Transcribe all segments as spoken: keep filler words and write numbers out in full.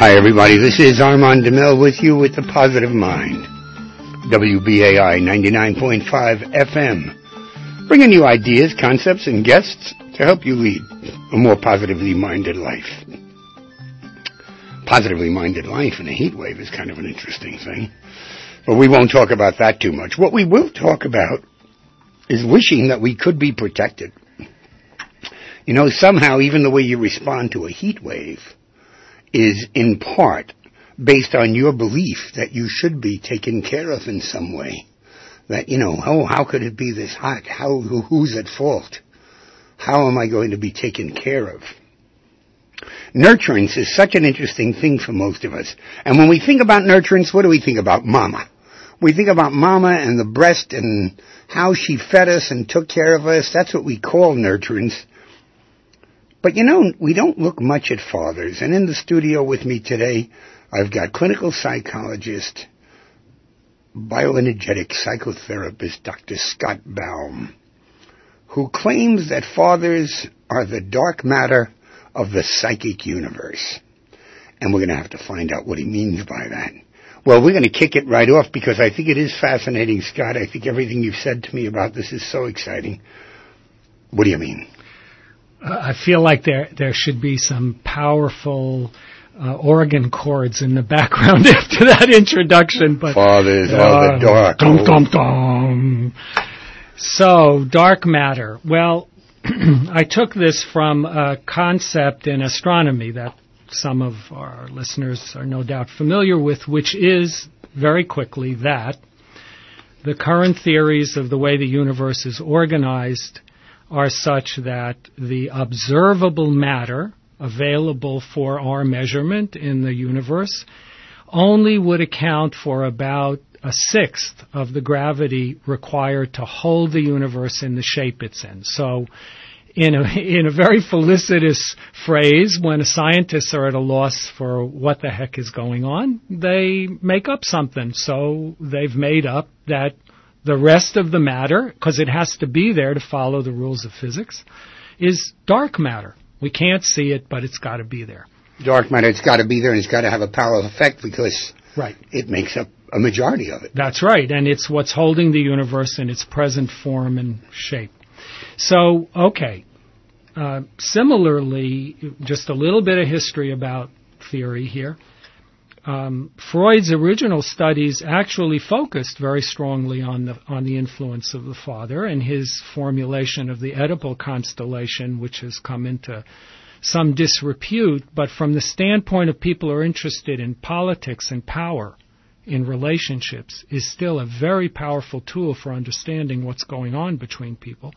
Hi, everybody. This is Armand DeMille with you with the Positive Mind. W B A I ninety-nine point five F M. Bringing you ideas, concepts, and guests to help you lead a more positively minded life. Positively minded life in a heat wave is kind of an interesting thing. But we won't talk about that too much. What we will talk about is wishing that we could be protected. You know, somehow even the way you respond to a heat wave is in part based on your belief that you should be taken care of in some way. That, you know, oh, how could it be this hot? How, who's at fault? How am I going to be taken care of? Nurturance is such an interesting thing for most of us. And when we think about nurturance, what do we think about? Mama. We think about mama and the breast and how she fed us and took care of us. That's what we call nurturance. But, you know, we don't look much at fathers. And in the studio with me today, I've got clinical psychologist, bioenergetic psychotherapist, Doctor Scott Baum, who claims that fathers are the dark matter of the psychic universe. And we're going to have to find out what he means by that. Well, we're going to kick it right off because I think it is fascinating, Scott. I think everything you've said to me about this is so exciting. What do you mean? I feel like there there should be some powerful uh, organ chords in the background after that introduction. But fathers uh, are the dark. Dum, dum, dum. So, dark matter. Well, I took this from a concept in astronomy that some of our listeners are no doubt familiar with, which is, very quickly, that the current theories of the way the universe is organized are such that the observable matter available for our measurement in the universe only would account for about a sixth of the gravity required to hold the universe in the shape it's in. So, in a, in a very felicitous phrase, when scientists are at a loss for what the heck is going on, they make up something. So they've made up that the rest of the matter, because it has to be there to follow the rules of physics, is dark matter. We can't see it, but it's got to be there. Dark matter, it's got to be there, and it's got to have a powerful effect because right. It makes up a majority of it. That's right, and it's what's holding the universe in its present form and shape. So, okay, uh, similarly, just a little bit of history about theory here. Um, Freud's original studies actually focused very strongly on the on the influence of the father and his formulation of the Oedipal constellation, which has come into some disrepute. But from the standpoint of people who are interested in politics and power in relationships, is still a very powerful tool for understanding what's going on between people,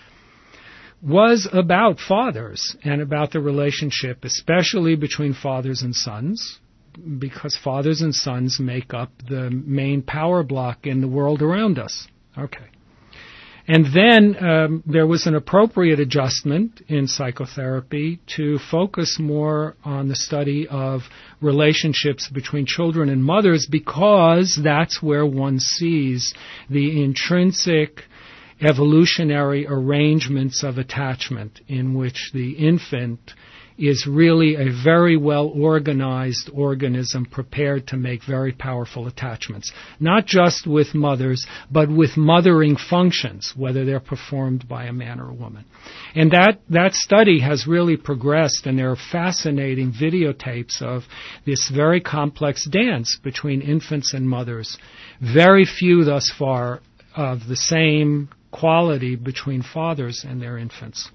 was about fathers and about the relationship, especially between fathers and sons, because fathers and sons make up the main power block in the world around us. Okay. And then um, there was an appropriate adjustment in psychotherapy to focus more on the study of relationships between children and mothers, because that's where one sees the intrinsic evolutionary arrangements of attachment, in which the infant is really a very well-organized organism prepared to make very powerful attachments, not just with mothers, but with mothering functions, whether they're performed by a man or a woman. And that, that study has really progressed, and there are fascinating videotapes of this very complex dance between infants and mothers. Very few thus far of the same quality between fathers and their infants.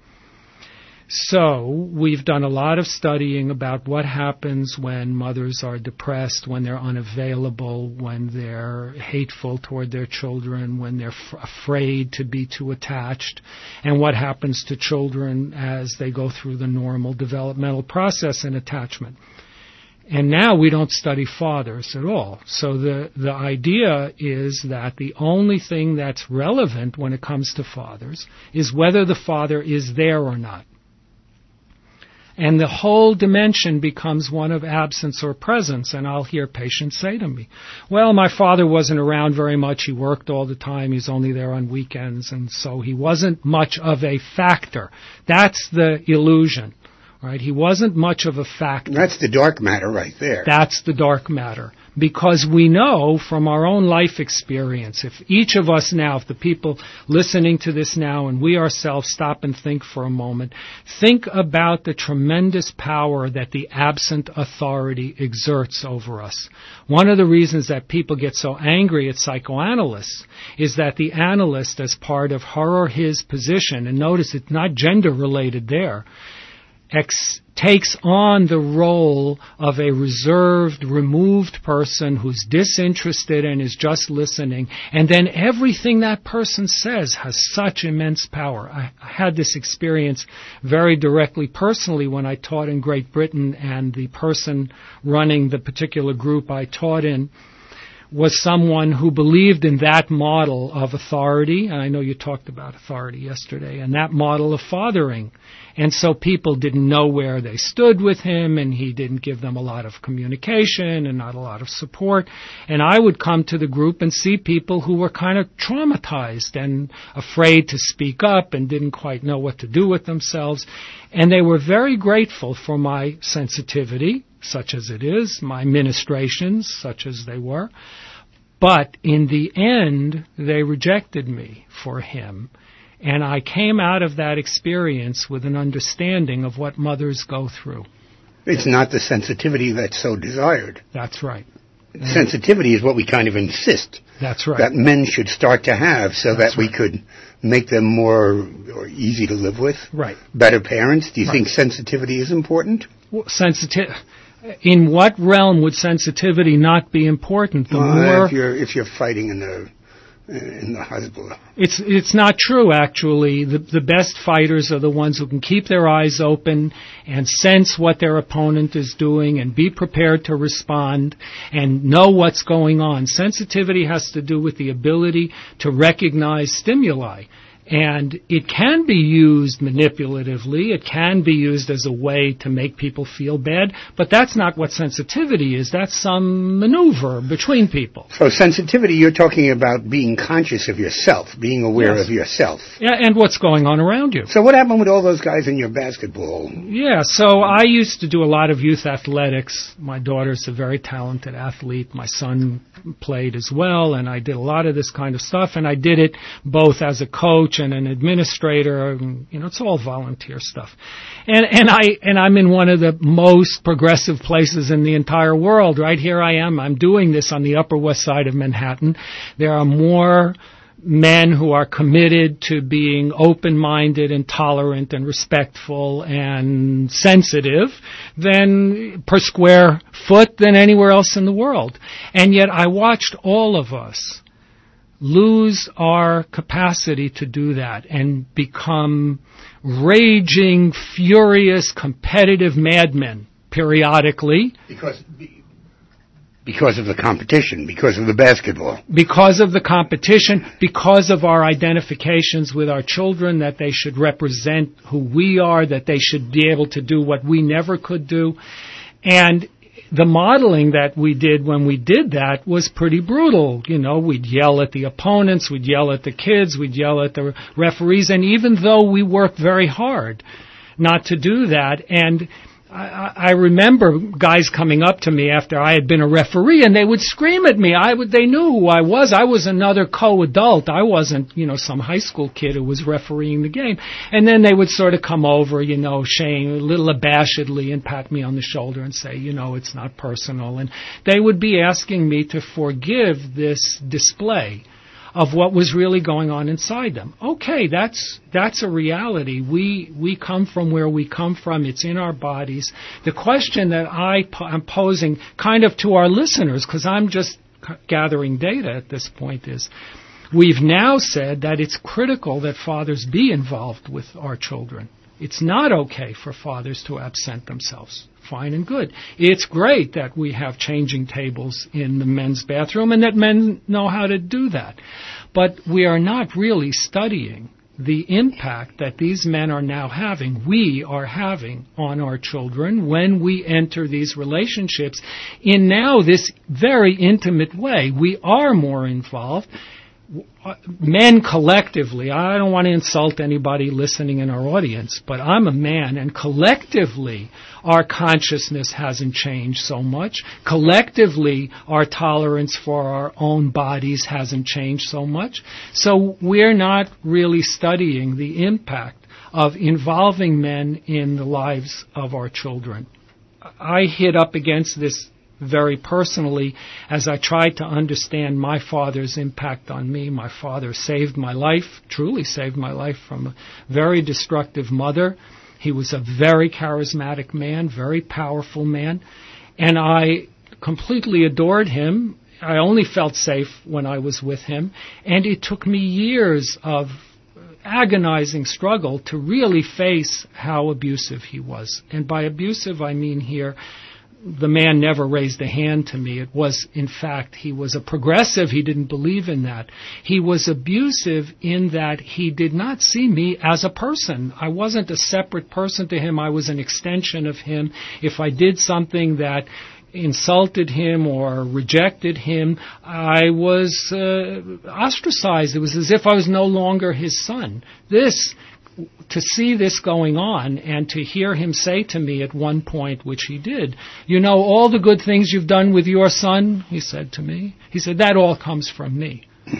So we've done a lot of studying about what happens when mothers are depressed, when they're unavailable, when they're hateful toward their children, when they're f- afraid to be too attached, and what happens to children as they go through the normal developmental process in attachment. And now we don't study fathers at all. So the, the idea is that the only thing that's relevant when it comes to fathers is whether the father is there or not. And the whole dimension becomes one of absence or presence. And I'll hear patients say to me, well, my father wasn't around very much. He worked all the time. He's only there on weekends. And so he wasn't much of a factor. That's the illusion. Right? He wasn't much of a factor. That's the dark matter right there. That's the dark matter. Because we know from our own life experience, if each of us now, if the people listening to this now and we ourselves stop and think for a moment, think about the tremendous power that the absent authority exerts over us. One of the reasons that people get so angry at psychoanalysts is that the analyst, as part of her or his position, and notice it's not gender related there, Ex- takes on the role of a reserved, removed person who's disinterested and is just listening, and then everything that person says has such immense power. I, I had this experience very directly personally when I taught in Great Britain, and the person running the particular group I taught in was someone who believed in that model of authority, and I know you talked about authority yesterday, and that model of fathering. And so people didn't know where they stood with him, and he didn't give them a lot of communication and not a lot of support. And I would come to the group and see people who were kind of traumatized and afraid to speak up and didn't quite know what to do with themselves. And they were very grateful for my sensitivity, such as it is, my ministrations, such as they were. But in the end, they rejected me for him. And I came out of that experience with an understanding of what mothers go through. It's not the sensitivity that's so desired. That's right. Sensitivity is what we kind of insist. That's right. That men should start to have so That's that we right. could make them more or easy to live with. Right. Better parents. Do you Right. think sensitivity is important? Well, sensitive. In what realm would sensitivity not be important? The Well, more if you're if you're fighting in the in the Hezbollah. It's it's not true, actually. The the best fighters are the ones who can keep their eyes open and sense what their opponent is doing and be prepared to respond and know what's going on. Sensitivity has to do with the ability to recognize stimuli. And it can be used manipulatively. It can be used as a way to make people feel bad. But that's not what sensitivity is. That's some maneuver between people. So sensitivity, you're talking about being conscious of yourself, being aware Yes. of yourself. Yeah, and what's going on around you. So what happened with all those guys in your basketball? Yeah, so I used to do a lot of youth athletics. My daughter's a very talented athlete. My son played as well, and I did a lot of this kind of stuff. And I did it both as a coach and an administrator. And, you know, it's all volunteer stuff. And and I and I'm in one of the most progressive places in the entire world. Right here I am. I'm doing this on the Upper West Side of Manhattan. There are more men who are committed to being open-minded and tolerant and respectful and sensitive than per square foot than anywhere else in the world. And yet I watched all of us lose our capacity to do that and become raging, furious, competitive madmen periodically. Because because of the competition, because of the basketball. Because of the competition, because of our identifications with our children, that they should represent who we are, that they should be able to do what we never could do. And the modeling that we did when we did that was pretty brutal. You know, we'd yell at the opponents, we'd yell at the kids, we'd yell at the referees, and even though we worked very hard not to do that, and I, I remember guys coming up to me after I had been a referee, and they would scream at me. I would, they knew who I was. I was another co-adult. I wasn't, you know, some high school kid who was refereeing the game. And then they would sort of come over, you know, shame, a little abashedly, and pat me on the shoulder and say, you know, it's not personal. And they would be asking me to forgive this display of what was really going on inside them. Okay, that's that's a reality. We we come from where we come from. It's in our bodies. The question that I po- I'm posing kind of to our listeners, because I'm just c- gathering data at this point, is we've now said that it's critical that fathers be involved with our children. It's not okay for fathers to absent themselves. Fine and good. It's great that we have changing tables in the men's bathroom and that men know how to do that. But we are not really studying the impact that these men are now having, we are having on our children when we enter these relationships in now this very intimate way. We are more involved. men collectively, I don't want to insult anybody listening in our audience, but I'm a man, and collectively our consciousness hasn't changed so much. Collectively our tolerance for our own bodies hasn't changed so much. So we're not really studying the impact of involving men in the lives of our children. I hit up against this very personally as I tried to understand my father's impact on me. My father saved my life, truly saved my life from a very destructive mother. He was a very charismatic man, very powerful man, and I completely adored him. I only felt safe when I was with him, and it took me years of agonizing struggle to really face how abusive he was. And by abusive, I mean here, the man never raised a hand to me. It was, in fact, he was a progressive. He didn't believe in that. He was abusive in that he did not see me as a person. I wasn't a separate person to him. I was an extension of him. If I did something that insulted him or rejected him, I was uh, ostracized. It was as if I was no longer his son. This To see this going on and to hear him say to me at one point, which he did, you know, all the good things you've done with your son, he said to me, he said, that all comes from me.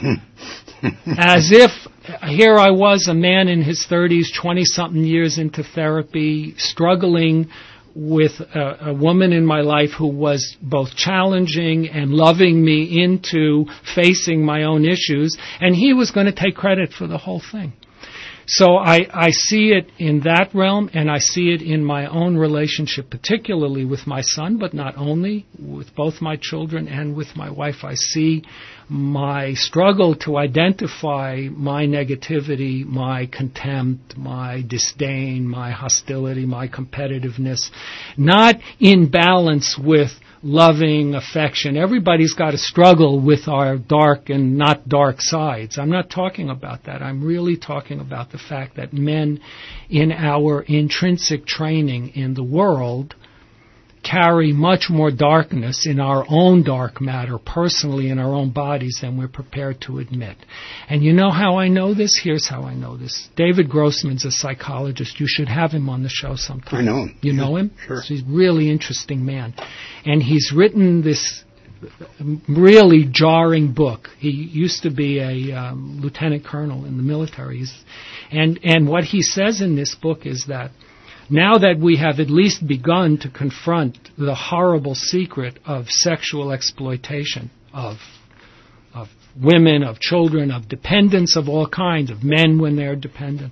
As if here I was, a man in his thirties, twenty-something years into therapy, struggling with a, a woman in my life who was both challenging and loving me into facing my own issues, and he was going to take credit for the whole thing. So I, I see it in that realm, and I see it in my own relationship, particularly with my son, but not only, with both my children and with my wife. I see my struggle to identify my negativity, my contempt, my disdain, my hostility, my competitiveness, not in balance with loving affection. Everybody's got to struggle with our dark and not dark sides. I'm not talking about that. I'm really talking about the fact that men in our intrinsic training in the world carry much more darkness in our own dark matter, personally in our own bodies, than we're prepared to admit. And you know how I know this? Here's how I know this. David Grossman's a psychologist. You should have him on the show sometime. I know him. You yeah, know him? Sure. So he's a really interesting man. And he's written this really jarring book. He used to be a um, lieutenant colonel in the military. He's, and, and what he says in this book is that now that we have at least begun to confront the horrible secret of sexual exploitation of of women, of children, of dependents of all kinds, of men when they're dependent,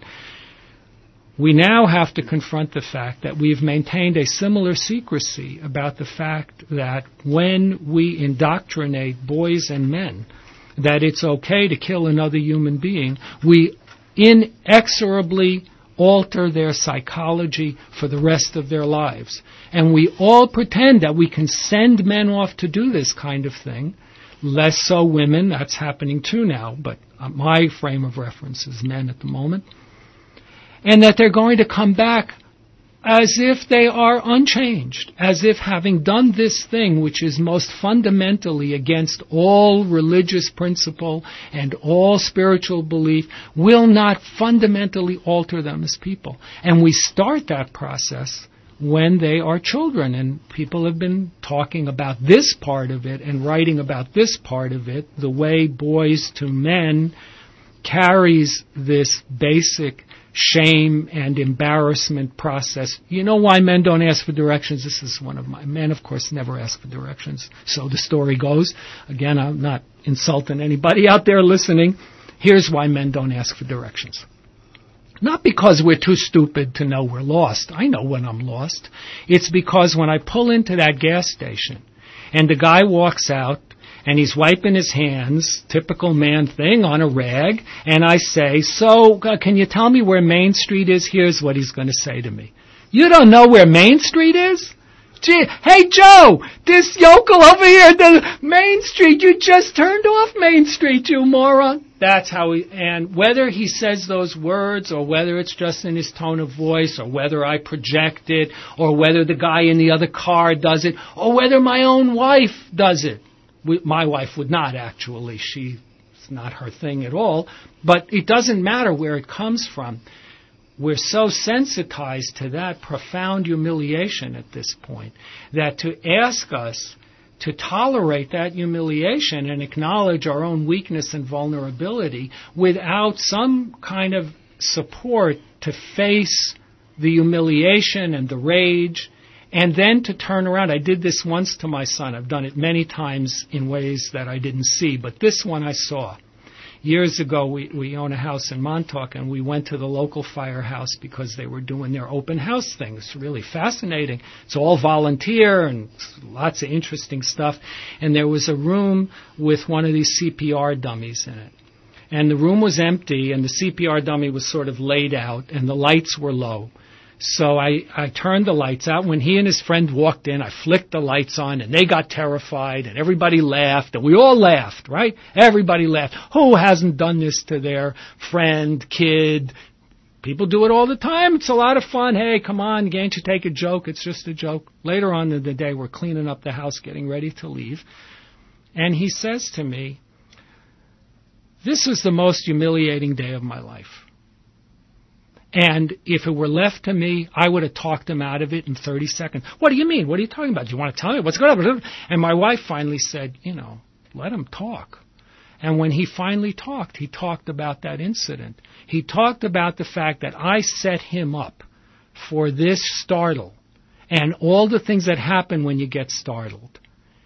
we now have to confront the fact that we've maintained a similar secrecy about the fact that when we indoctrinate boys and men that it's okay to kill another human being, we inexorably alter their psychology for the rest of their lives. And we all pretend that we can send men off to do this kind of thing. Less so women, that's happening too now, but my frame of reference is men at the moment. And that they're going to come back as if they are unchanged, as if having done this thing, which is most fundamentally against all religious principle and all spiritual belief, will not fundamentally alter them as people. And we start that process when they are children, and people have been talking about this part of it and writing about this part of it, the way boys to men carries this basic shame and embarrassment process. You know why men don't ask for directions? This is one of my... Men, of course, never ask for directions. So the story goes. Again, I'm not insulting anybody out there listening. Here's why men don't ask for directions. Not because we're too stupid to know we're lost. I know when I'm lost. It's because when I pull into that gas station and the guy walks out and he's wiping his hands, typical man thing, on a rag, and I say, so, uh, can you tell me where Main Street is? Here's what he's going to say to me. You don't know where Main Street is? Gee, hey, Joe, this yokel over here, the Main Street, you just turned off Main Street, you moron. That's how he, and whether he says those words, or whether it's just in his tone of voice, or whether I project it, or whether the guy in the other car does it, or whether my own wife does it. We, my wife would not, actually. She It's not her thing at all. But it doesn't matter where it comes from. We're so sensitized to that profound humiliation at this point that to ask us to tolerate that humiliation and acknowledge our own weakness and vulnerability without some kind of support to face the humiliation and the rage, and then to turn around. I did this once to my son. I've done it many times in ways that I didn't see, but this one I saw. Years ago, we, we own a house in Montauk, and we went to the local firehouse because they were doing their open house thing. It's really fascinating. It's all volunteer and lots of interesting stuff. And there was a room with one of these C P R dummies in it. And the room was empty, and the C P R dummy was sort of laid out, and the lights were low. So I, I turned the lights out. When he and his friend walked in, I flicked the lights on, and they got terrified, and everybody laughed, and we all laughed, right? Everybody laughed. Who hasn't done this to their friend, kid? People do it all the time. It's a lot of fun. Hey, come on, can't you take a joke? It's just a joke. Later on in the day, we're cleaning up the house, getting ready to leave. And he says to me, "This was the most humiliating day of my life. And if it were left to me, I would have talked him out of it in thirty seconds. What do you mean? What are you talking about? Do you want to tell me what's going on?" And my wife finally said, you know, let him talk. And when he finally talked, he talked about that incident. He talked about the fact that I set him up for this startle and all the things that happen when you get startled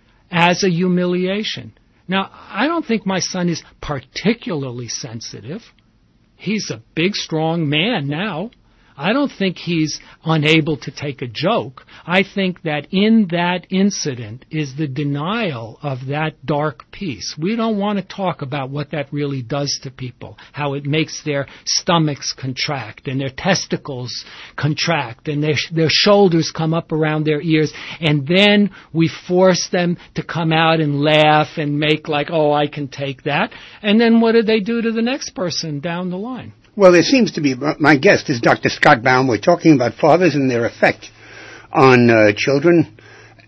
as a humiliation. Now, I don't think my son is particularly sensitive. He's a big, strong man now. I don't think he's unable to take a joke. I think that in that incident is the denial of that dark piece. We don't want to talk about what that really does to people, how it makes their stomachs contract and their testicles contract and their, their shoulders come up around their ears. And then we force them to come out and laugh and make like, oh, I can take that. And then what do they do to the next person down the line? Well, there seems to be, my guest is Doctor Scott Baum. We're talking about fathers and their effect on uh, children.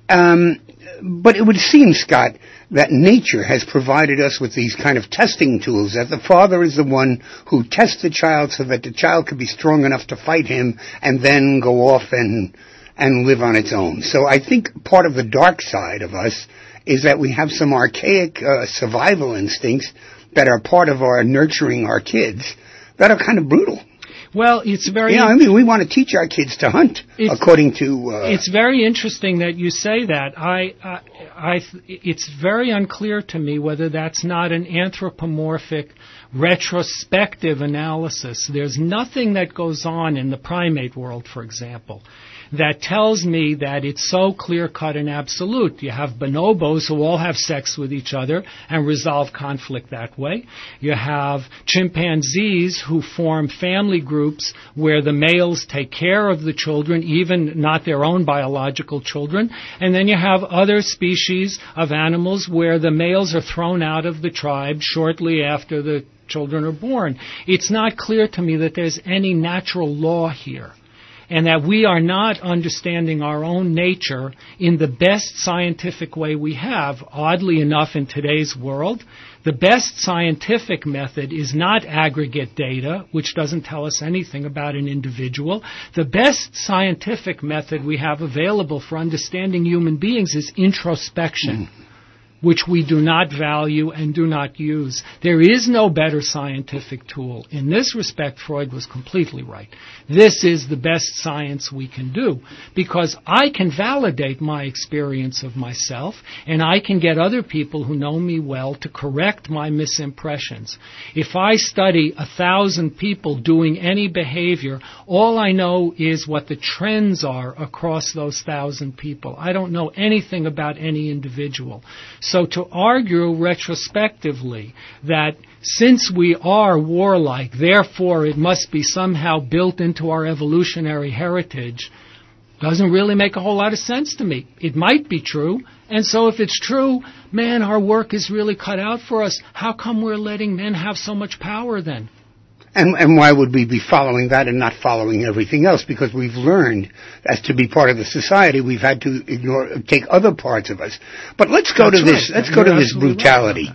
Um, but it would seem, Scott, that nature has provided us with these kind of testing tools, that the father is the one who tests the child so that the child could be strong enough to fight him and then go off and, and live on its own. So I think part of the dark side of us is that we have some archaic uh, survival instincts that are part of our nurturing our kids that are kind of brutal. Well, it's very... Yeah, I mean, we want to teach our kids to hunt, according to... Uh, it's very interesting that you say that. I, I, I, it's very unclear to me whether that's not an anthropomorphic, retrospective analysis. There's nothing that goes on in the primate world, for example, that tells me that it's so clear-cut and absolute. You have bonobos who all have sex with each other and resolve conflict that way. You have chimpanzees who form family groups where the males take care of the children, even not their own biological children. And then you have other species of animals where the males are thrown out of the tribe shortly after the children are born. It's not clear to me that there's any natural law here, and that we are not understanding our own nature in the best scientific way we have. Oddly enough, in today's world, the best scientific method is not aggregate data, which doesn't tell us anything about an individual. The best scientific method we have available for understanding human beings is introspection, mm. which we do not value and do not use. There is no better scientific tool. In this respect, Freud was completely right. This is the best science we can do, because I can validate my experience of myself, and I can get other people who know me well to correct my misimpressions. If I study a thousand people doing any behavior, all I know is what the trends are across those thousand people. I don't know anything about any individual. So to argue retrospectively that since we are warlike, therefore it must be somehow built into our evolutionary heritage, doesn't really make a whole lot of sense to me. It might be true, and so if it's true, man, our work is really cut out for us. How come we're letting men have so much power then? And, and why would we be following that and not following everything else? Because we've learned, as to be part of the society, we've had to ignore, take other parts of us. But let's go That's to this. right. Let's You're go to this absolutely brutality. right.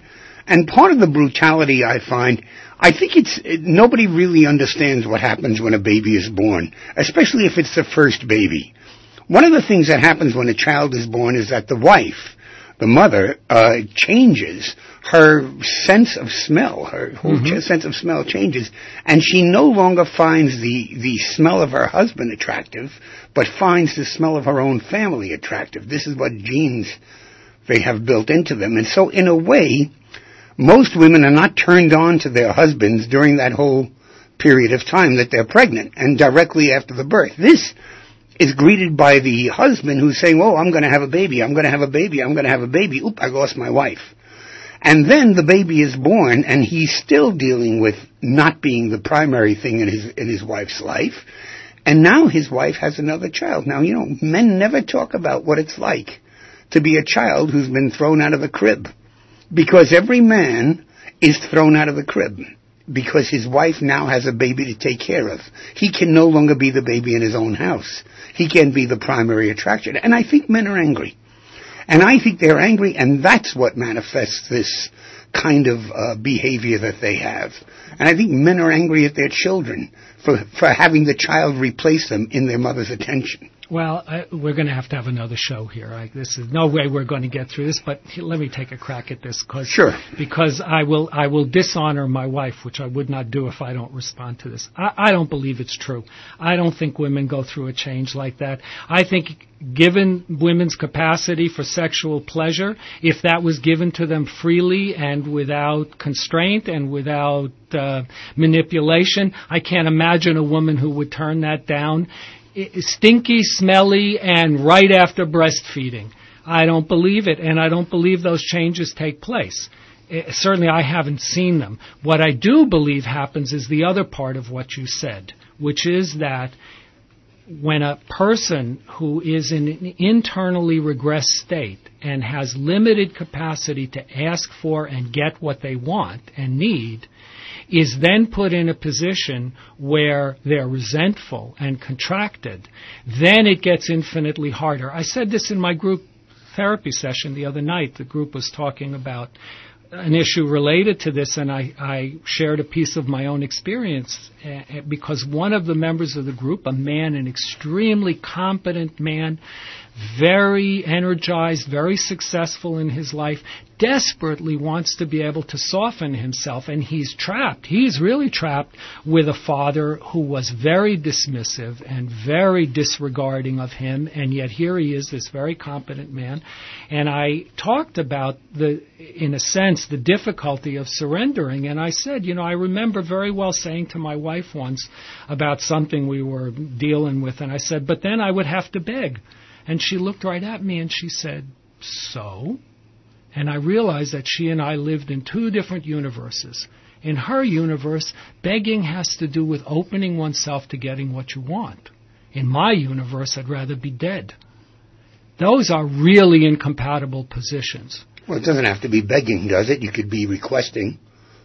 And part of the brutality I find, I think it's, it, nobody really understands what happens when a baby is born, especially if it's the first baby. One of the things that happens when a child is born is that the wife, the mother, uh, changes. Her sense of smell, her whole mm-hmm. sense of smell changes, and she no longer finds the, the smell of her husband attractive, but finds the smell of her own family attractive. This is what genes they have built into them. And so in a way, most women are not turned on to their husbands during that whole period of time that they're pregnant and directly after the birth. This is greeted by the husband who's saying, oh, I'm going to have a baby, I'm going to have a baby, I'm going to have a baby. Oop, I lost my wife. And then the baby is born, and he's still dealing with not being the primary thing in his in his wife's life. And now his wife has another child. Now, you know, men never talk about what it's like to be a child who's been thrown out of the crib. Because every man is thrown out of the crib. Because his wife now has a baby to take care of. He can no longer be the baby in his own house. He can be the primary attraction. And I think men are angry. And I think they're angry, and that's what manifests this kind of uh, behavior that they have. And I think men are angry at their children for for having the child replace them in their mother's attention. Well, I, we're going to have to have another show here. I, this is no way we're going to get through this, but let me take a crack at this. Cause, sure. Because I will I will dishonor my wife, which I would not do if I don't respond to this. I, I don't believe it's true. I don't think women go through a change like that. I think given women's capacity for sexual pleasure, if that was given to them freely and without constraint and without uh, manipulation, I can't imagine a woman who would turn that down. Stinky, smelly, and right after breastfeeding. I don't believe it, and I don't believe those changes take place. It, certainly I haven't seen them. What I do believe happens is the other part of what you said, which is that when a person who is in an internally regressed state and has limited capacity to ask for and get what they want and need, is then put in a position where they're resentful and contracted, then it gets infinitely harder. I said this in my group therapy session the other night. The group was talking about an issue related to this, and I, I shared a piece of my own experience uh, because one of the members of the group, a man, an extremely competent man, very energized, very successful in his life, desperately wants to be able to soften himself, and he's trapped. He's really trapped with a father who was very dismissive and very disregarding of him, and yet here he is, this very competent man. And I talked about, the, in a sense, the difficulty of surrendering, and I said, you know, I remember very well saying to my wife once about something we were dealing with, and I said, but then I would have to beg. And she looked right at me and she said, so? And I realized that she and I lived in two different universes. In her universe, begging has to do with opening oneself to getting what you want. In my universe, I'd rather be dead. Those are really incompatible positions. Well, it doesn't have to be begging, does it? You could be requesting.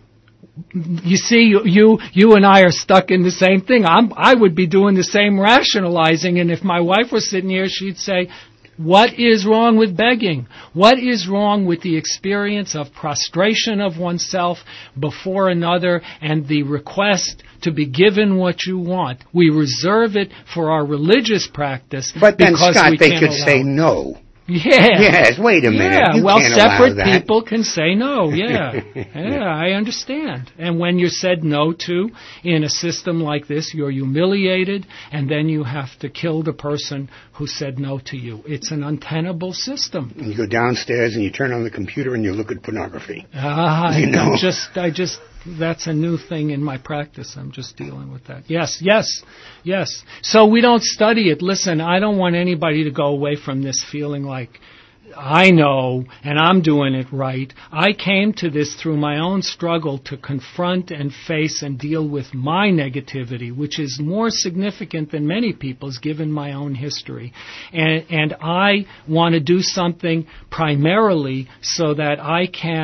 You see, you, you you and I are stuck in the same thing. I'm, I would be doing the same rationalizing, and if my wife was sitting here, she'd say, what is wrong with begging? What is wrong with the experience of prostration of oneself before another and the request to be given what you want? We reserve it for our religious practice. But then, because Scott, we they can't could allow say it. no. Yeah. Yes, wait a minute. Yeah, You well, can't separate allow that. people can say no. Yeah. Yeah, I understand. And when you're said no to in a system like this, you're humiliated, and then you have to kill the person who said no to you. It's an untenable system. You go downstairs and you turn on the computer and you look at pornography. Ah, you know? I just, I just, that's a new thing in my practice. I'm just dealing with that. Yes, yes, yes. So we don't study it. Listen, I don't want anybody to go away from this feeling like, I know, and I'm doing it right. I came to this through my own struggle to confront and face and deal with my negativity, which is more significant than many people's given my own history. And, and I want to do something primarily so that I can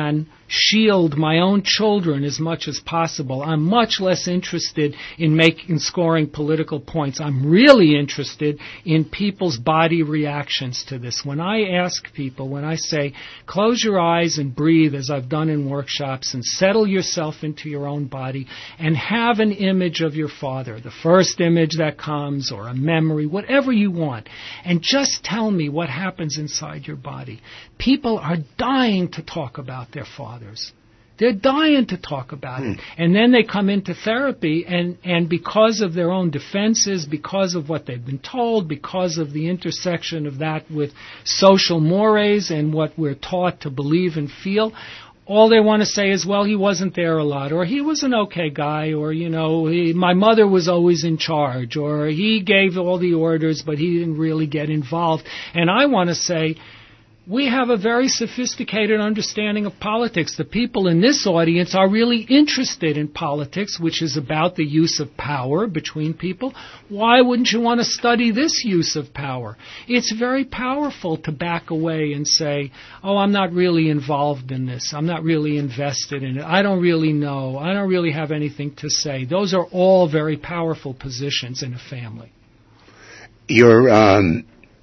shield my own children as much as possible. I'm much less interested in making, scoring political points. I'm really interested in people's body reactions to this. When I ask people, when I say, close your eyes and breathe, as I've done in workshops, and settle yourself into your own body, and have an image of your father, the first image that comes, or a memory, whatever you want, and just tell me what happens inside your body. People are dying to talk about their father. They're dying to talk about it. And then they come into therapy, and, and because of their own defenses, because of what they've been told, because of the intersection of that with social mores and what we're taught to believe and feel, all they want to say is, well, he wasn't there a lot, or he was an okay guy, or, you know, he, my mother was always in charge, or he gave all the orders, but he didn't really get involved. And I want to say, we have a very sophisticated understanding of politics. The people in this audience are really interested in politics, which is about the use of power between people. Why wouldn't you want to study this use of power? It's very powerful to back away and say, oh, I'm not really involved in this. I'm not really invested in it. I don't really know. I don't really have anything to say. Those are all very powerful positions in a family. You're... Um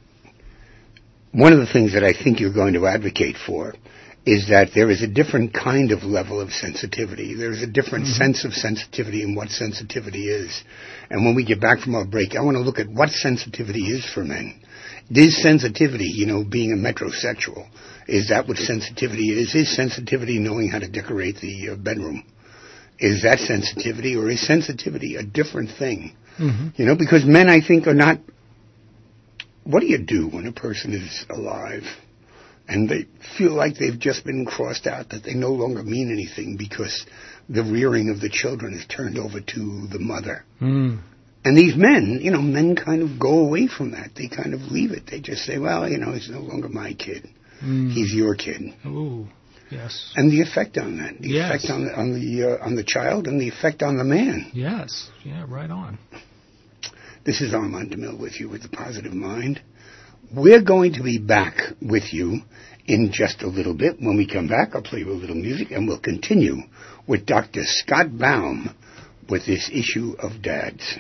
One of the things that I think you're going to advocate for is that there is a different kind of level of sensitivity. There's a different mm-hmm. sense of sensitivity and what sensitivity is. And when we get back from our break, I want to look at what sensitivity is for men. Is sensitivity, you know, being a metrosexual, is that what sensitivity is? Is sensitivity knowing how to decorate the uh, bedroom? Is that sensitivity, or is sensitivity a different thing? Mm-hmm. You know, because men, I think, are not... What do you do when a person is alive and they feel like they've just been crossed out, that they no longer mean anything because the rearing of the children is turned over to the mother? Mm. And these men, you know, men kind of go away from that. They kind of leave it. They just say, well, you know, he's no longer my kid. Mm. He's your kid. Ooh, yes. And the effect on that, the yes. effect on the, on the, uh, on the child, and the effect on the man. Yes, yeah, right on. This is Armand DeMille with you with The Positive Mind. We're going to be back with you in just a little bit. When we come back, I'll play you a little music, and we'll continue with Doctor Scott Baum with this issue of dads.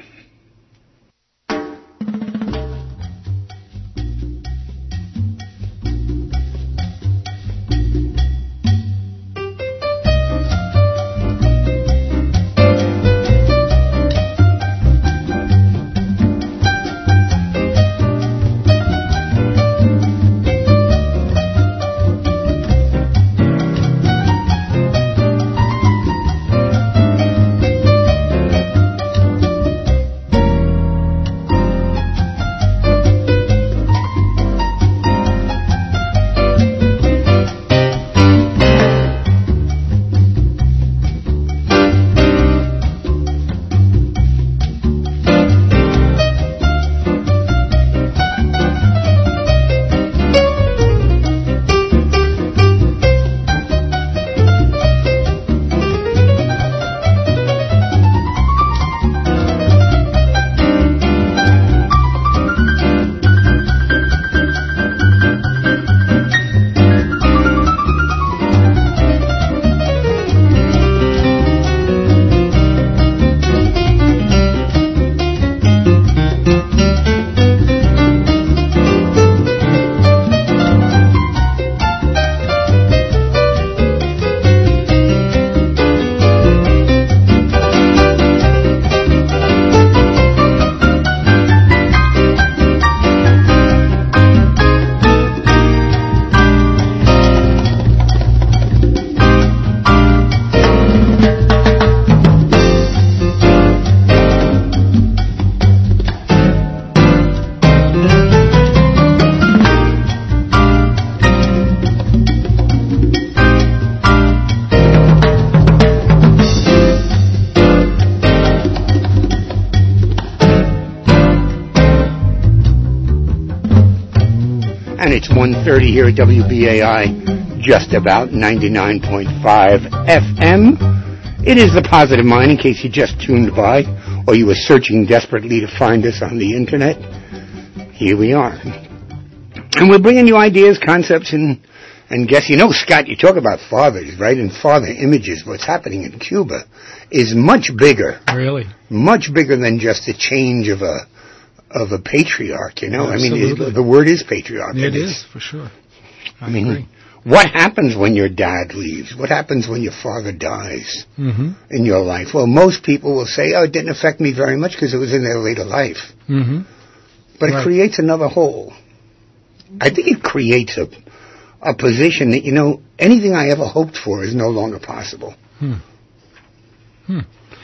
It's one thirty here at W B A I, just about ninety-nine point five F M. It is The Positive Mind, in case you just tuned by, or you were searching desperately to find us on the internet. Here we are. And we're bringing you ideas, concepts, and, And guess, you know, Scott, you talk about fathers, right? And father images. What's happening in Cuba is much bigger. Really? Much bigger than just a change of a of a patriarch, you know? Absolutely. I mean, it, the word is patriarch. It is, for sure. I, I mean, agree. What happens when your dad leaves? What happens when your father dies mm-hmm. in your life? Well, most people will say, oh, it didn't affect me very much because it was in their later life. Mm-hmm. But right. it creates another hole. I think it creates a, a position that, you know, anything I ever hoped for is no longer possible. Hmm. Hmm.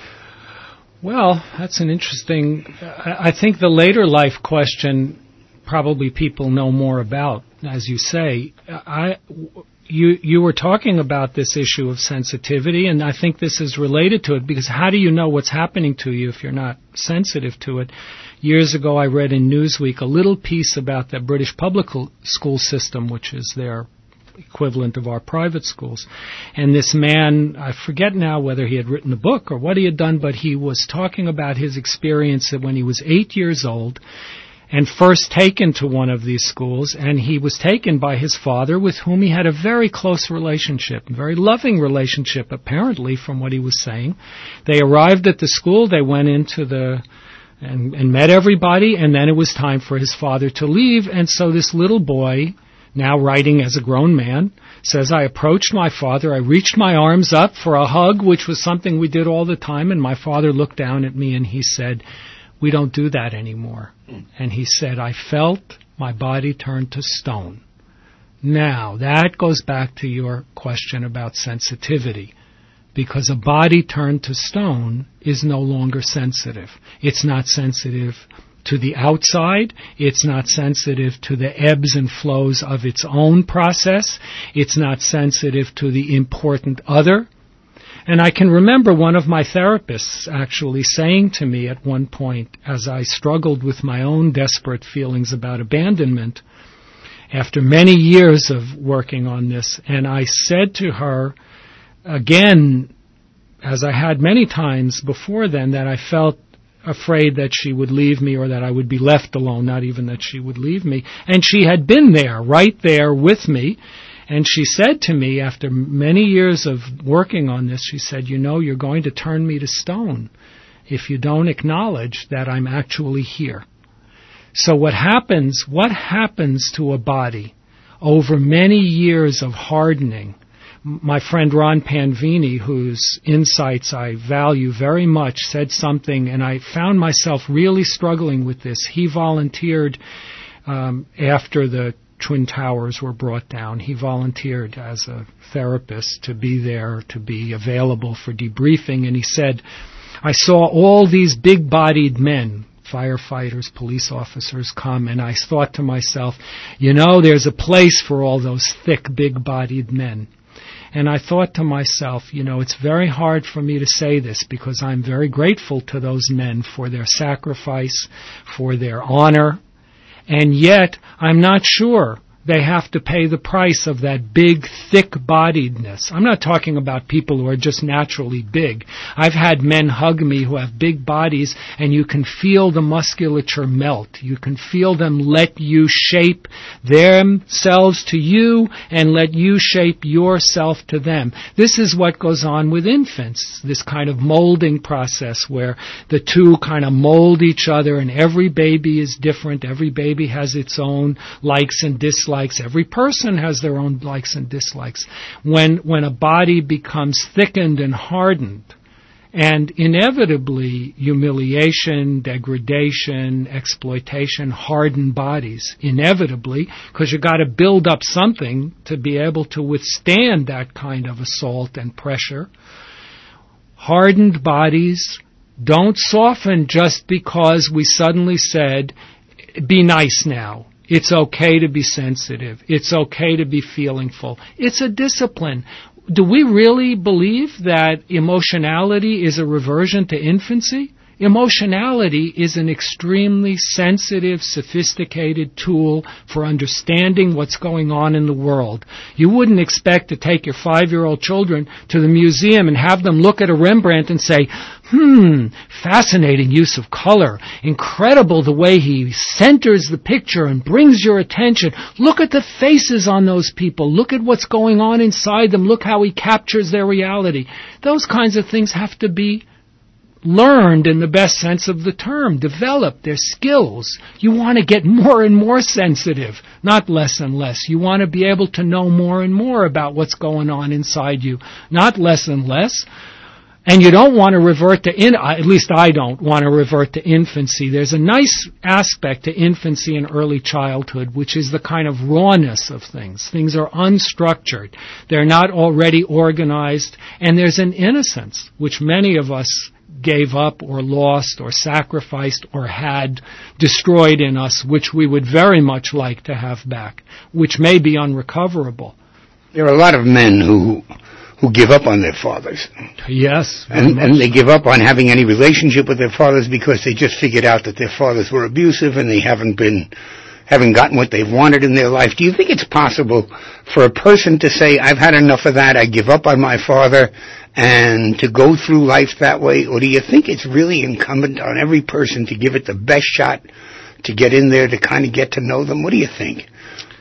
Well, that's an interesting... I think the later life question probably people know more about, as you say. I, you, you were talking about this issue of sensitivity, and I think this is related to it, because how do you know what's happening to you if you're not sensitive to it? Years ago, I read in Newsweek a little piece about the British public school system, which is their equivalent of our private schools. And this man, I forget now whether he had written a book or what he had done, but he was talking about his experience that when he was eight years old and first taken to one of these schools, and he was taken by his father, with whom he had a very close relationship, a very loving relationship, apparently, from what he was saying. They arrived at the school, they went into the and, and met everybody, and then it was time for his father to leave, and so this little boy, now writing as a grown man, says, I approached my father, I reached my arms up for a hug, which was something we did all the time, and my father looked down at me and he said, we don't do that anymore. And he said, I felt my body turn to stone. Now, that goes back to your question about sensitivity, because a body turned to stone is no longer sensitive. It's not sensitive to the outside. It's not sensitive to the ebbs and flows of its own process. It's not sensitive to the important other. And I can remember one of my therapists actually saying to me at one point, as I struggled with my own desperate feelings about abandonment, after many years of working on this, and I said to her, again, as I had many times before then, that I felt afraid that she would leave me or that I would be left alone, not even that she would leave me. And she had been there, right there with me. And she said to me, after many years of working on this, she said, you know, you're going to turn me to stone if you don't acknowledge that I'm actually here. So what happens, what happens to a body over many years of hardening? My friend Ron Panvini, whose insights I value very much, said something, and I found myself really struggling with this. He volunteered um, after the Twin Towers were brought down. He volunteered as a therapist to be there, to be available for debriefing, and he said, I saw all these big-bodied men, firefighters, police officers, come, and I thought to myself, you know, there's a place for all those thick, big-bodied men. And I thought to myself, you know, it's very hard for me to say this because I'm very grateful to those men for their sacrifice, for their honor, and yet I'm not sure they have to pay the price of that big, thick-bodiedness. I'm not talking about people who are just naturally big. I've had men hug me who have big bodies, and you can feel the musculature melt. You can feel them let you shape themselves to you and let you shape yourself to them. This is what goes on with infants, this kind of molding process where the two kind of mold each other, and every baby is different. Every baby has its own likes and dislikes. Every person has their own likes and dislikes. When when a body becomes thickened and hardened, and inevitably humiliation, degradation, exploitation harden bodies, inevitably, because you've got to build up something to be able to withstand that kind of assault and pressure. Hardened bodies don't soften just because we suddenly said, be nice now. It's okay to be sensitive. It's okay to be feelingful. It's a discipline. Do we really believe that emotionality is a reversion to infancy? Emotionality is an extremely sensitive, sophisticated tool for understanding what's going on in the world. You wouldn't expect to take your five-year-old children to the museum and have them look at a Rembrandt and say, hmm, fascinating use of color. Incredible the way he centers the picture and brings your attention. Look at the faces on those people. Look at what's going on inside them. Look how he captures their reality. Those kinds of things have to be learned in the best sense of the term, developed, their skills. You want to get more and more sensitive, not less and less. You want to be able to know more and more about what's going on inside you, not less and less. And you don't want to revert to, in, at least I don't want to revert to infancy. There's a nice aspect to infancy and early childhood, which is the kind of rawness of things. Things are unstructured. They're not already organized. And there's an innocence, which many of us gave up or lost or sacrificed or had destroyed in us, which we would very much like to have back, which may be unrecoverable. There are a lot of men who who give up on their fathers. Yes. And, and they give up on having any relationship with their fathers because they just figured out that their fathers were abusive and they haven't been, haven't gotten what they've wanted in their life. Do you think it's possible for a person to say, I've had enough of that, I give up on my father, and to go through life that way? Or do you think it's really incumbent on every person to give it the best shot to get in there, to kind of get to know them? What do you think?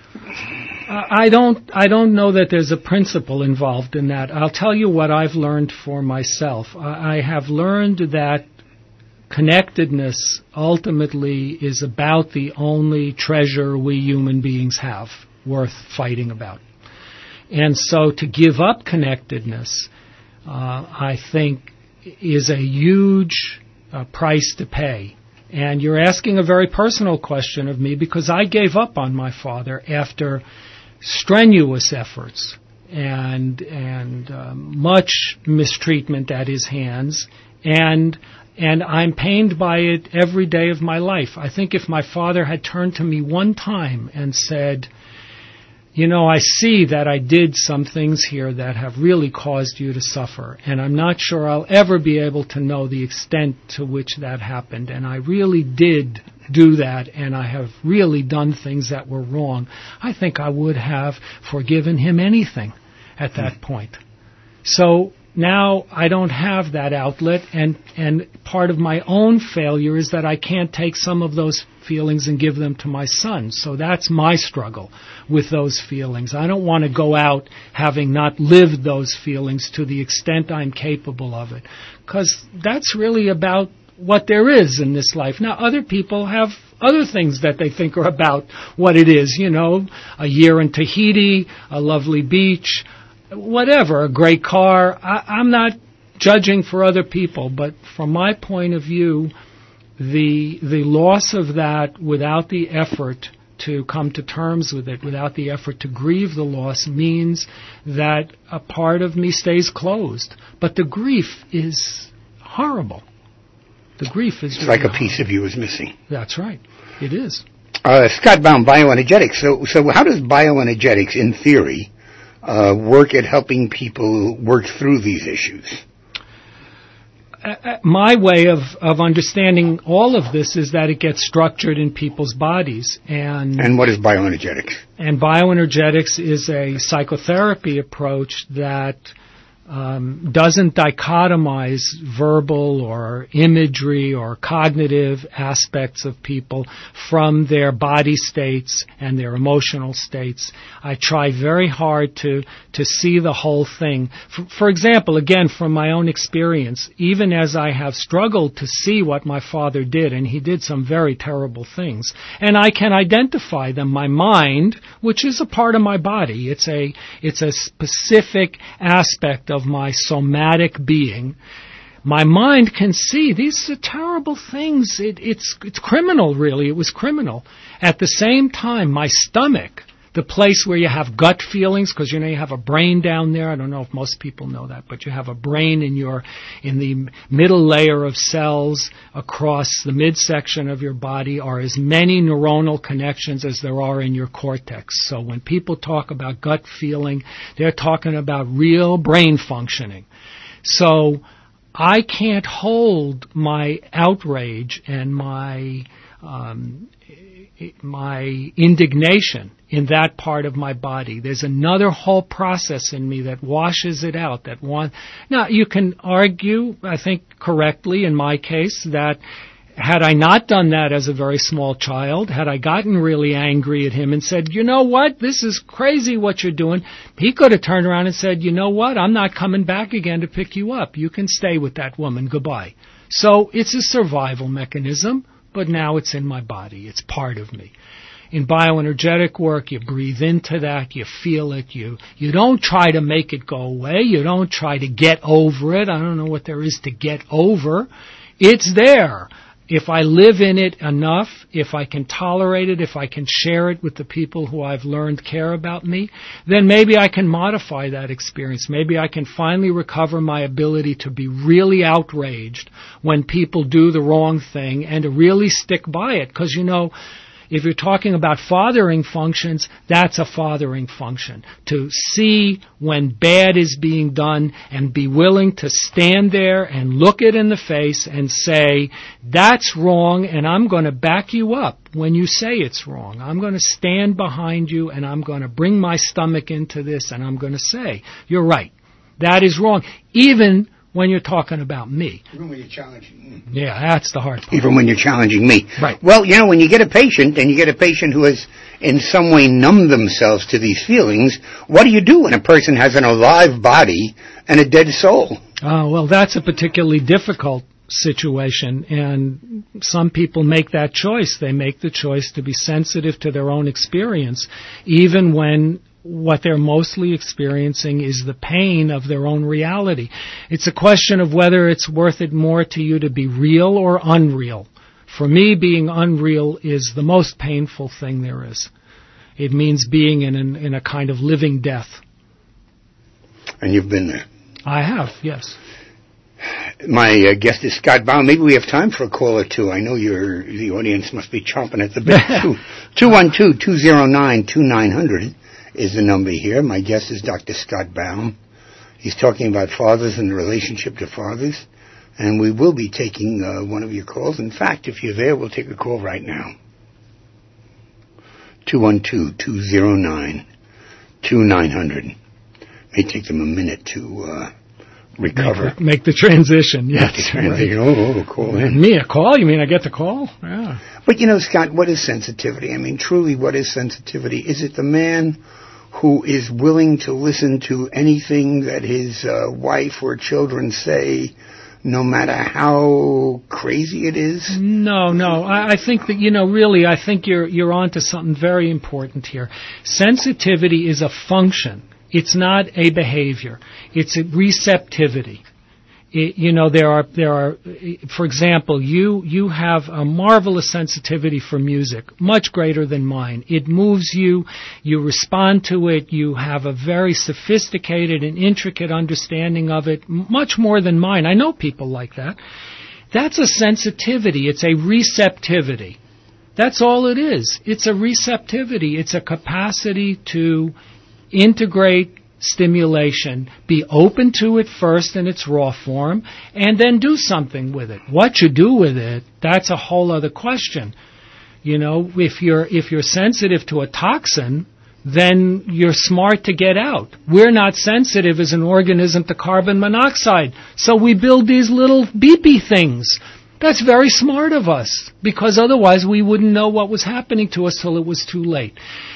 I don't I don't know that there's a principle involved in that. I'll tell you what I've learned for myself. I have learned that connectedness ultimately is about the only treasure we human beings have worth fighting about. And so to give up connectedness, uh, I think, is a huge uh, price to pay. And you're asking a very personal question of me, because I gave up on my father after strenuous efforts and and um, much mistreatment at his hands, and and I'm pained by it every day of my life. I think if my father had turned to me one time and said, you know, I see that I did some things here that have really caused you to suffer, and I'm not sure I'll ever be able to know the extent to which that happened, and I really did do that, and I have really done things that were wrong, I think I would have forgiven him anything at that mm. point. So now I don't have that outlet, and, and part of my own failure is that I can't take some of those feelings and give them to my son. So that's my struggle with those feelings. I don't want to go out having not lived those feelings to the extent I'm capable of it, because that's really about what there is in this life. Now, other people have other things that they think are about what it is, you know, a year in Tahiti, a lovely beach, whatever, a great car. I, I'm not judging for other people, but from my point of view, the the loss of that without the effort to come to terms with it, without the effort to grieve the loss, means that a part of me stays closed. But the grief is horrible. The grief is... It's like a piece of you is missing. That's right. It is. Uh, Scott Baum, bioenergetics. So, so how does bioenergetics, in theory, uh, work at helping people work through these issues? Uh, my way of, of understanding all of this is that it gets structured in people's bodies. And, and what is bioenergetics? And bioenergetics is a psychotherapy approach that Um, doesn't dichotomize verbal or imagery or cognitive aspects of people from their body states and their emotional states. I try very hard to, to see the whole thing. For, for example, again, from my own experience, even as I have struggled to see what my father did, and he did some very terrible things, and I can identify them, my mind, which is a part of my body, it's a, it's a specific aspect of of my somatic being, my mind can see these are terrible things. It, it's it's criminal, really. It was criminal. At the same time, my stomach, the place where you have gut feelings, because you know you have a brain down there. I don't know if most people know that, but you have a brain in your in the middle layer of cells across the midsection of your body are as many neuronal connections as there are in your cortex. So when people talk about gut feeling, they're talking about real brain functioning. So I can't hold my outrage and my um, my indignation in that part of my body. There's another whole process in me that washes it out. That one. Now, you can argue, I think correctly in my case, that had I not done that as a very small child, had I gotten really angry at him and said, you know what, this is crazy what you're doing, he could have turned around and said, you know what, I'm not coming back again to pick you up. You can stay with that woman. Goodbye. So it's a survival mechanism, but now it's in my body. It's part of me. In bioenergetic work, you breathe into that, you feel it, you, you don't try to make it go away, you don't try to get over it. I don't know what there is to get over. It's there. If I live in it enough, if I can tolerate it, if I can share it with the people who I've learned care about me, then maybe I can modify that experience. Maybe I can finally recover my ability to be really outraged when people do the wrong thing and to really stick by it. Because, you know, if you're talking about fathering functions, that's a fathering function. To see when bad is being done and be willing to stand there and look it in the face and say, that's wrong, and I'm going to back you up when you say it's wrong. I'm going to stand behind you, and I'm going to bring my stomach into this, and I'm going to say, you're right. That is wrong. Even when you're talking about me. Even when you're challenging me. Yeah, that's the hard part. Even when you're challenging me. Right. Well, you know, when you get a patient, and you get a patient who has in some way numbed themselves to these feelings, what do you do when a person has an alive body and a dead soul? Oh, well, that's a particularly difficult situation, and some people make that choice. They make the choice to be sensitive to their own experience, even when what they're mostly experiencing is the pain of their own reality. It's a question of whether it's worth it more to you to be real or unreal. For me, being unreal is the most painful thing there is. It means being in, an, in a kind of living death. And you've been there. I have, yes. My uh, guest is Scott Baum. Maybe we have time for a call or two. I know you're, the audience must be chomping at the bit. two one two, two zero nine, two nine zero zero is the number here. My guest is Doctor Scott Baum. He's talking about fathers and the relationship to fathers. And we will be taking uh, one of your calls. In fact, if you're there, we'll take a call right now. two one two, two zero nine, two nine zero zero. May take them a minute to uh, recover. Make the, make the transition, yes. Make the transition. Right. Oh, oh, call in. Me, a call? You mean I get the call? Yeah. But, you know, Scott, what is sensitivity? I mean, truly, what is sensitivity? Is it the man who is willing to listen to anything that his uh, wife or children say, no matter how crazy it is? No, no. I, I think that, you know, really, I think you're you're onto something very important here. Sensitivity is a function. It's not a behavior. It's a receptivity. It, you know, there are there are, for example, you you have a marvelous sensitivity for music, much greater than mine. It moves you. You respond to it. You have a very sophisticated and intricate understanding of it, much more than mine. I know people like that. That's a sensitivity. It's a receptivity. That's all it is. It's a receptivity. It's a capacity to integrate stimulation, be open to it first in its raw form, and then do something with it. What you do with it, that's a whole other question. You know, if you're if you're sensitive to a toxin, then you're smart to get out. We're not sensitive as an organism to carbon monoxide, so we build these little beepy things. That's very smart of us, because otherwise we wouldn't know what was happening to us till it was too late.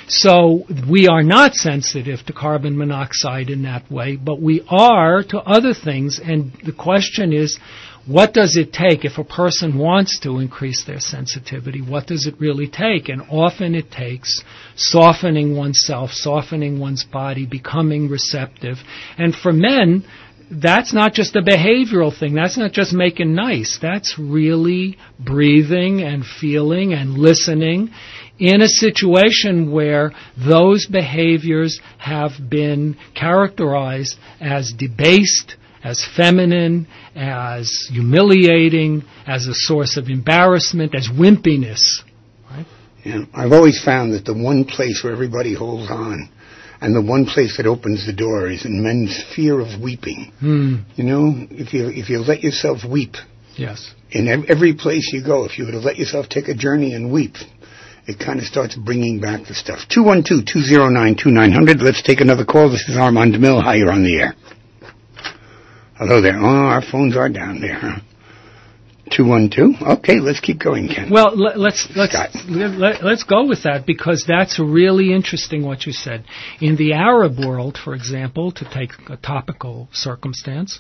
So we are not sensitive to carbon monoxide in that way, but we are to other things. And the question is, what does it take if a person wants to increase their sensitivity? What does it really take? And often it takes softening oneself, softening one's body, becoming receptive. And for men, that's not just a behavioral thing. That's not just making nice. That's really breathing and feeling and listening in a situation where those behaviors have been characterized as debased, as feminine, as humiliating, as a source of embarrassment, as wimpiness. Right? Yeah, I've always found that the one place where everybody holds on And the one place that opens the door is in men's fear of weeping. Mm. You know, if you if you let yourself weep, yes, in every place you go, if you were to let yourself take a journey and weep, it kind of starts bringing back the stuff. two one two, two zero nine, two nine zero zero. Let's take another call. This is Armand DeMille. Hi, you're on the air. Hello there. Oh, our phones are down there, huh? two one two. Okay, let's keep going, Ken. Well, let, let's let's let, let's go with that, because that's really interesting what you said. In the Arab world, for example, to take a topical circumstance,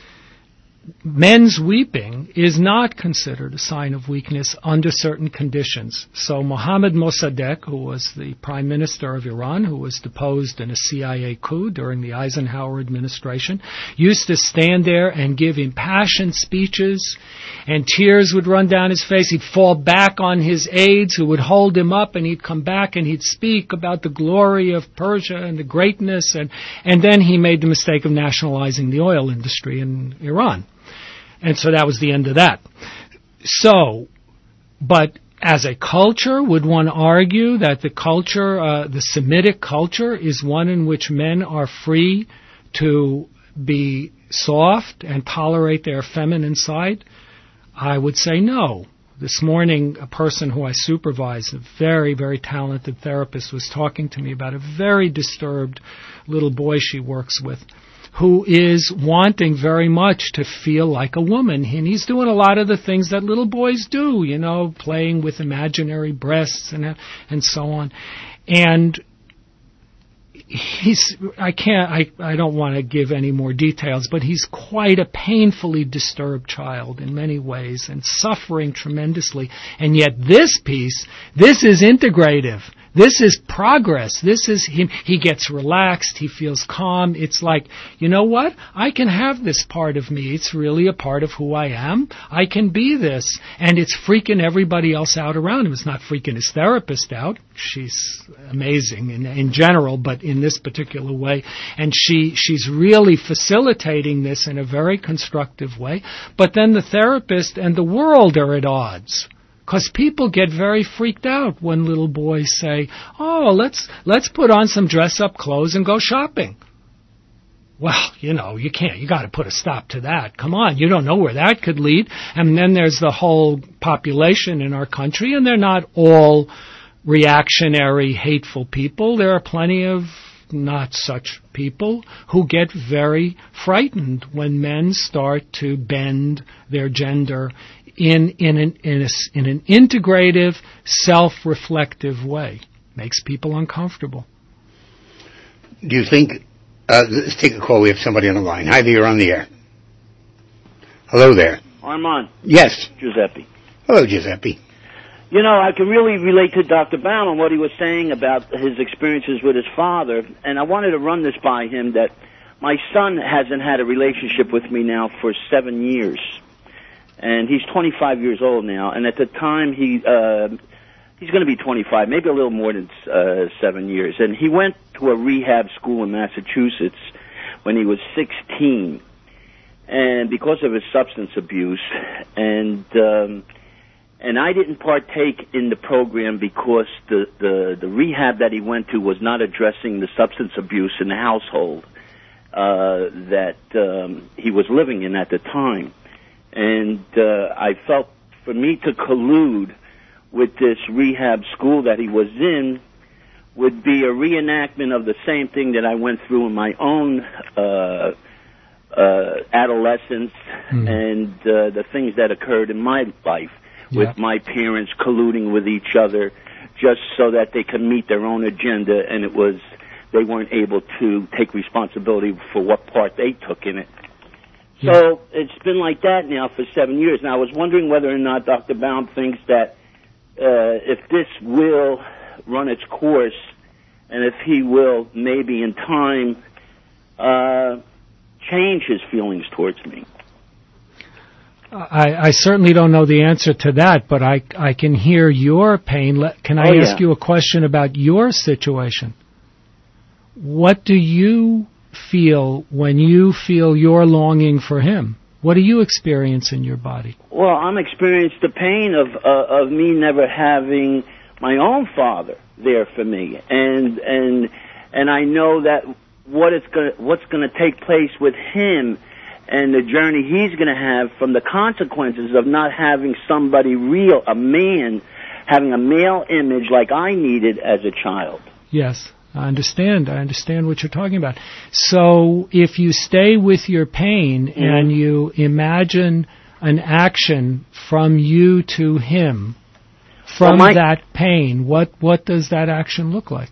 men's weeping is not considered a sign of weakness under certain conditions. So Mohammad Mossadegh, who was the prime minister of Iran, who was deposed in a C I A coup during the Eisenhower administration, used to stand there and give impassioned speeches, and tears would run down his face. He'd fall back on his aides, who would hold him up, and he'd come back and he'd speak about the glory of Persia and the greatness, and, and then he made the mistake of nationalizing the oil industry in Iran. And so that was the end of that. So, but as a culture, would one argue that the culture, uh, the Semitic culture, is one in which men are free to be soft and tolerate their feminine side? I would say no. This morning, a person who I supervise, a very, very talented therapist, was talking to me about a very disturbed little boy she works with, who is wanting very much to feel like a woman. And he's doing a lot of the things that little boys do, you know, playing with imaginary breasts and and so on. And he's, I can't, I, I don't want to give any more details, but he's quite a painfully disturbed child in many ways and suffering tremendously. And yet this piece, this is integrative. This is progress. This is him. He gets relaxed. He feels calm. It's like, you know what? I can have this part of me. It's really a part of who I am. I can be this. And it's freaking everybody else out around him. It's not freaking his therapist out. She's amazing in, in general, but in this particular way. And she, she's really facilitating this in a very constructive way. But then the therapist and the world are at odds. Because people get very freaked out when little boys say, oh, let's let's put on some dress-up clothes and go shopping. Well, you know, you can't. You got to put a stop to that. Come on, you don't know where that could lead. And then there's the whole population in our country, and they're not all reactionary, hateful people. There are plenty of not such people who get very frightened when men start to bend their gender in in an in, a, in an integrative, self-reflective way. Makes people uncomfortable. Do you think? Uh, let's take a call. We have somebody on the line. Hi there, you're on the air. Hello there. Armand. Yes. Giuseppe. Hello, Giuseppe. You know, I can really relate to Doctor Baum and what he was saying about his experiences with his father, and I wanted to run this by him that my son hasn't had a relationship with me now for seven years. And he's twenty-five years old now, and at the time he uh, he's going to be twenty-five, maybe a little more than uh, seven years. And he went to a rehab school in Massachusetts when he was sixteen, and because of his substance abuse, and um, and I didn't partake in the program because the, the the rehab that he went to was not addressing the substance abuse in the household uh, that um, he was living in at the time. And uh, I felt for me to collude with this rehab school that he was in would be a reenactment of the same thing that I went through in my own uh, uh, adolescence mm. and uh, the things that occurred in my life yeah. with my parents colluding with each other just so that they could meet their own agenda, and it was they weren't able to take responsibility for what part they took in it. Yeah. So it's been like that now for seven years. Now I was wondering whether or not Doctor Baum thinks that uh, if this will run its course, and if he will maybe in time uh, change his feelings towards me. I, I certainly don't know the answer to that, but I, I can hear your pain. Can I oh, ask yeah. you a question about your situation? What do you feel when you feel your longing for him? What do you experience in your body? Well, I'm experiencing the pain of uh, of me never having my own father there for me, and and and I know that what it's going what's going to take place with him and the journey he's going to have from the consequences of not having somebody real, a man, having a male image like I needed as a child. Yes, I understand. I understand what you're talking about. So if you stay with your pain mm-hmm. and you imagine an action from you to him, from well, my, that pain, what, what does that action look like?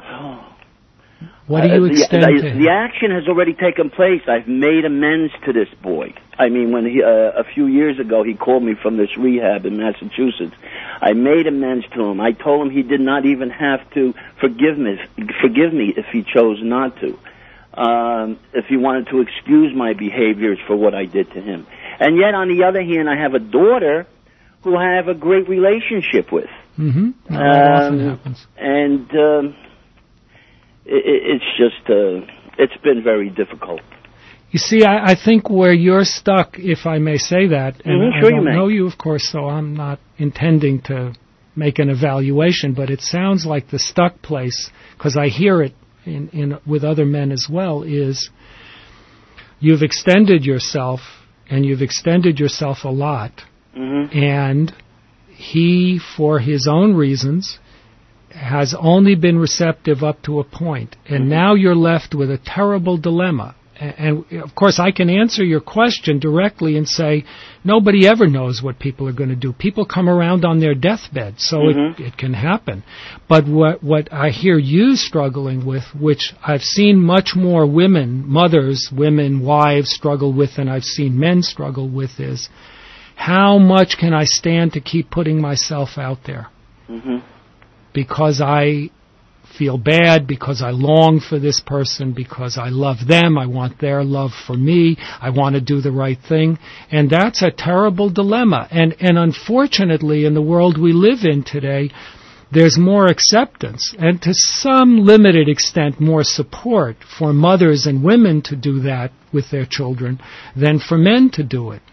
What do you extend uh, the, to him? The action has already taken place. I've made amends to this boy. I mean, when he, uh, a few years ago he called me from this rehab in Massachusetts, I made amends to him. I told him he did not even have to forgive me, forgive me if he chose not to. Um, if he wanted to excuse my behaviors for what I did to him. And yet, on the other hand, I have a daughter who I have a great relationship with. Mm-hmm. That um, often happens. And um, it, it's just, uh, it's been very difficult. You see, I, I think where you're stuck, if I may say that, and mm-hmm, sure I don't you know you, of course, so I'm not intending to make an evaluation, but it sounds like the stuck place, because I hear it in, in with other men as well, is you've extended yourself, and you've extended yourself a lot, mm-hmm. and he, for his own reasons, has only been receptive up to a point, and mm-hmm. now you're left with a terrible dilemma. And, and, of course, I can answer your question directly and say, nobody ever knows what people are going to do. People come around on their deathbed, so mm-hmm. it, it can happen. But what, what I hear you struggling with, which I've seen much more women, mothers, women, wives struggle with than I've seen men struggle with, is how much can I stand to keep putting myself out there? Mm-hmm. Because I feel bad, because I long for this person, because I love them, I want their love for me, I want to do the right thing. And that's a terrible dilemma. And, and unfortunately, in the world we live in today, there's more acceptance and to some limited extent more support for mothers and women to do that with their children than for men to do it.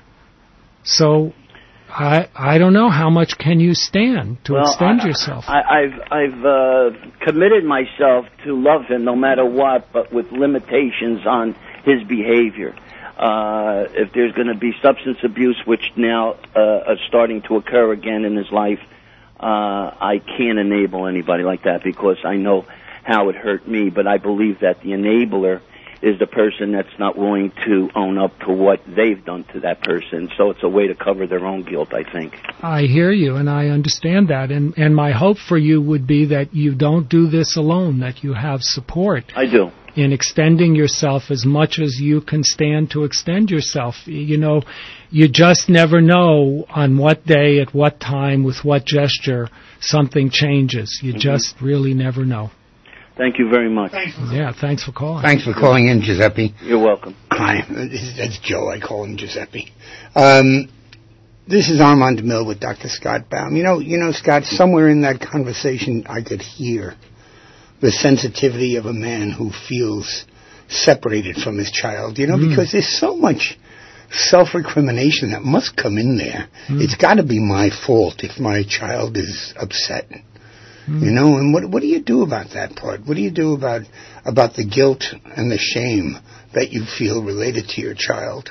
So I I don't know, how much can you stand to well, extend I, yourself? I, I've I've uh, committed myself to love him no matter what, but with limitations on his behavior. Uh, if there's going to be substance abuse, which now uh, is starting to occur again in his life, uh, I can't enable anybody like that because I know how it hurt me. But I believe that the enabler is the person that's not willing to own up to what they've done to that person. So it's a way to cover their own guilt, I think. I hear you, and I understand that. And, and my hope for you would be that you don't do this alone, that you have support. I do. In extending yourself as much as you can stand to extend yourself. You know, you just never know on what day, at what time, with what gesture, something changes. You mm-hmm. just really never know. Thank you very much. Thanks. Yeah, thanks for calling. Thanks for calling in, Giuseppe. You're welcome. Hi, that's Joe. I call him Giuseppe. Um, this is Armand DeMille with Doctor Scott Baum. You know, you know, Scott, somewhere in that conversation I could hear the sensitivity of a man who feels separated from his child, you know, mm. because there's so much self-recrimination that must come in there. Mm. It's got to be my fault if my child is upset. Mm. You know, and what what do you do about that part? What do you do about about the guilt and the shame that you feel related to your child?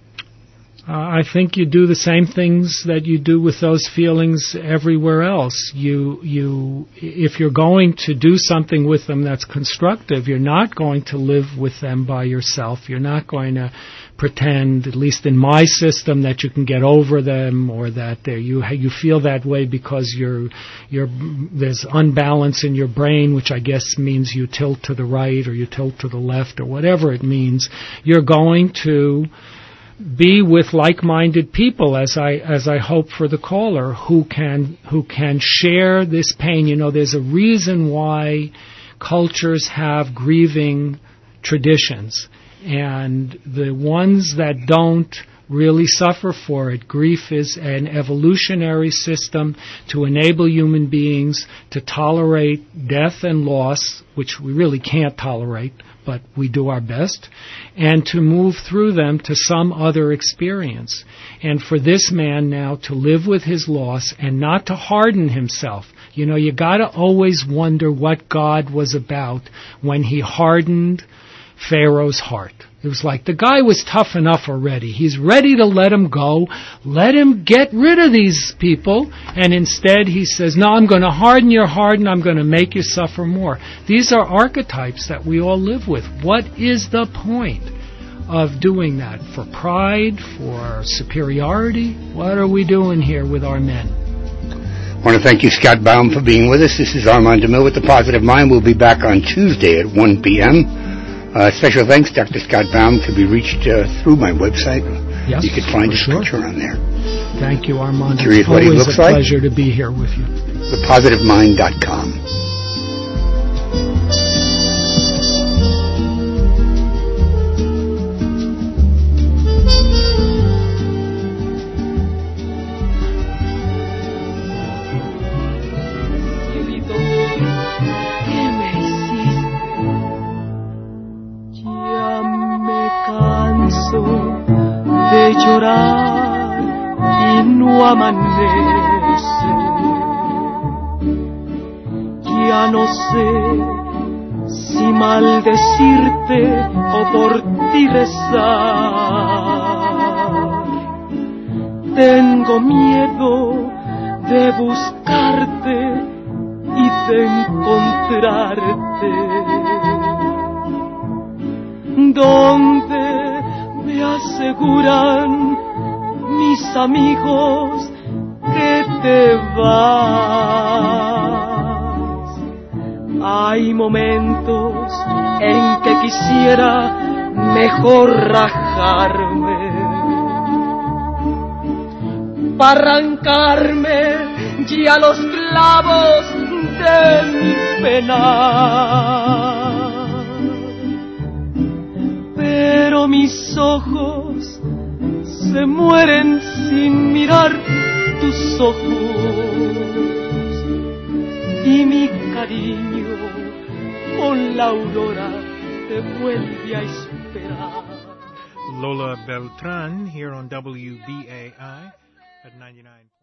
Uh, I think you do the same things that you do with those feelings everywhere else. You, you, if you're going to do something with them that's constructive, you're not going to live with them by yourself. You're not going to pretend, at least in my system, that you can get over them or that you you feel that way because you're you're there's unbalance in your brain, which I guess means you tilt to the right or you tilt to the left or whatever it means. You're going to be with like-minded people, as I as I hope for the caller, who can who can share this pain. You know, there's a reason why cultures have grieving traditions, and the ones that don't really suffer for it. Grief is an evolutionary system to enable human beings to tolerate death and loss, which we really can't tolerate, but we do our best, and to move through them to some other experience. And for this man now to live with his loss and not to harden himself, You know, you got to always wonder what God was about when he hardened Pharaoh's heart. It was like the guy was tough enough already. He's ready to let him go. Let him get rid of these people. And instead he says, no, I'm going to harden your heart and I'm going to make you suffer more. These are archetypes that we all live with. What is the point of doing that? For pride? For superiority? What are we doing here with our men? I want to thank you, Scott Baum, for being with us. This is Armand DeMille with The Positive Mind. We'll be back on Tuesday at one p.m. Uh, special thanks, Doctor Scott Baum, can be reached uh, through my website. Yes, you can find a sure. picture on there. Thank you, Armand. Curious it's what he always looks a like? Pleasure to be here with you. the positive mind dot com. De llorar y no amanece, ya no sé si maldecirte o por ti rezar. Tengo miedo de buscarte y de encontrarte. ¿Dónde me aseguran mis amigos que te vas? Hay momentos en que quisiera mejor rajarme para arrancarme ya los clavos de mi pena. Pero mis ojos se mueren sin mirar tus ojos y mi cariño con la aurora te vuelve a esperar. Lola Beltran here on W B A I at ninety-nine.